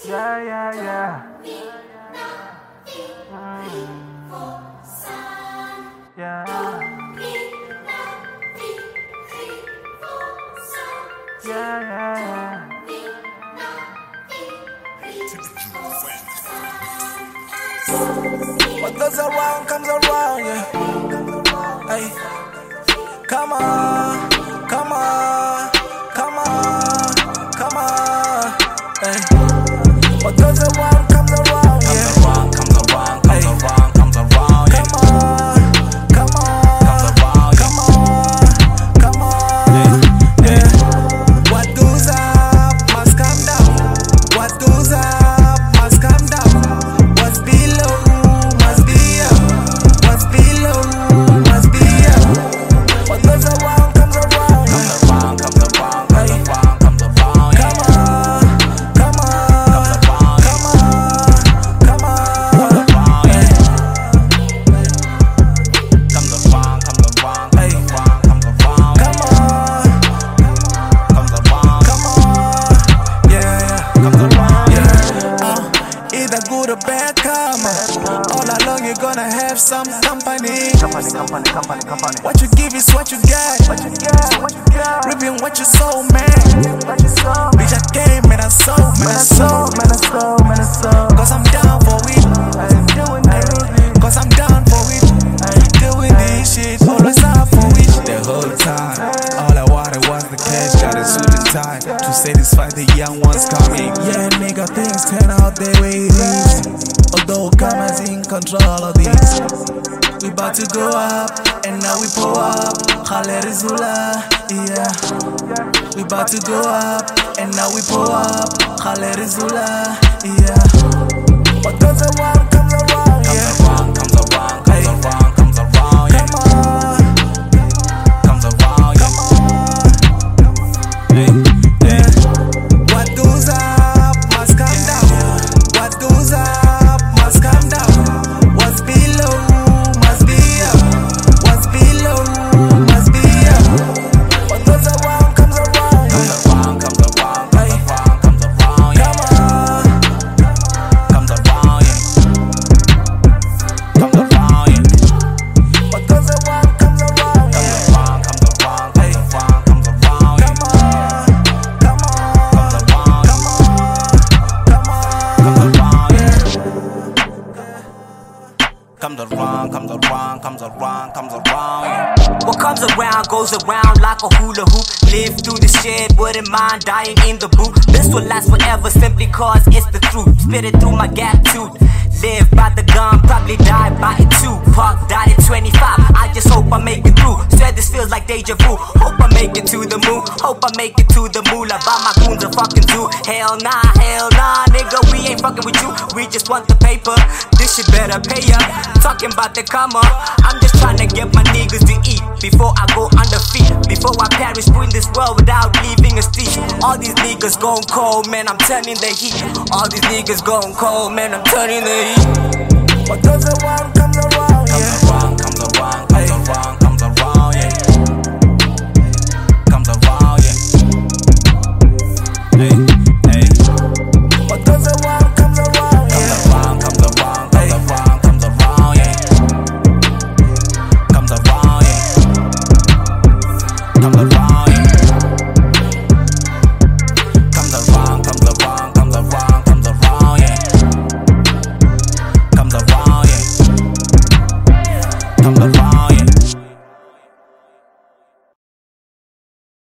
Yeah, yeah, yeah. Yeah. Yeah, yeah, yeah. What goes around comes around, yeah. Hey, come on, come on, come on, come on. Hey, what goes around comes around, yeah. Comes around, comes around, comes around, yeah. Come on, come on, come on, come on, yeah. What goes up must come down. What goes up must come down. What's below must be up. What's below must be up. What goes around comes around, yeah. Comes around, comes around, comes around, comes around, yeah. Come on, come on, come on, come on, yeah. Comes around, comes around, comes around, comes around, Come on, comes around, come on, yeah, comes around, yeah. Either good or bad karma. All along you're gonna have some company. Company. What you give is what you get. Reaping what you sow, man. Bitch, I came and I sold, man, I sold. Cause I'm down for it. Cause I'm down for it. Doing this shit, always out for it. The whole time, all I wanted was the cash. Got a suit and tie to satisfy the young ones coming. Yeah, nigga, things turn out the way it is. Although karma's in control of this. We about to go up, and now we pull up. Khaled Zula, yeah. We about to go up, and now we pull up. Khaled Zula, yeah. What goes around comes around, yeah. comes around, comes around, comes around, yeah. Come on, Comes around, yeah. yeah. What goes up must come down. What goes up must come down. What's below must be up. What's below must be up. What goes around comes around, yeah. Comes around, comes around, comes around, yeah. Come on, Comes around, yeah. Comes around, yeah. what goes around comes around, yeah. Comes around, comes around, comes around, yeah. Come on, come on, Comes around, come on, come on, comes around, yeah. yeah. Comes around, comes around, comes around, comes around, yeah. What comes around goes around like a hula hoop. Live through the shit, wouldn't mind dying in the boot. This will last forever simply cause it's the truth. Spit it through my gap tooth. Live by the gun, probably die by it too. Park died at 25, I just hope I make it through. Swear this feels like deja vu. Hope I make it to the moon, hope I make it to the moolah. Buy my goons a fucking zoo. Hell nah, nigga, we ain't fucking with you. We just want the paper, this shit better pay up. Talking about the karma, I'm just trying to get my niggas to eat before I go under feet. Before I perish in this world without leaving a stitch. All these niggas gone cold, man, I'm turning the heat. All these niggas gone cold, man, I'm turning the heat. What goes around comes around.